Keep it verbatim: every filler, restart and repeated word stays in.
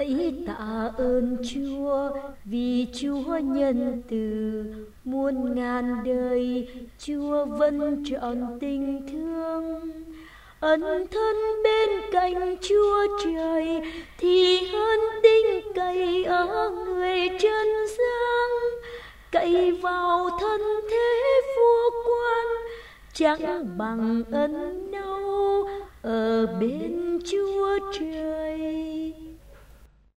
Hãy tạ ơn Chúa vì Chúa nhân từ, muôn ngàn đời Chúa vẫn trọn tình thương. Ẩn thân bên cạnh Chúa Trời thì hơn tinh cậy ở người trần gian. Cậy vào thân thế vua quan chẳng bằng ân đau ở bên Chúa Trời.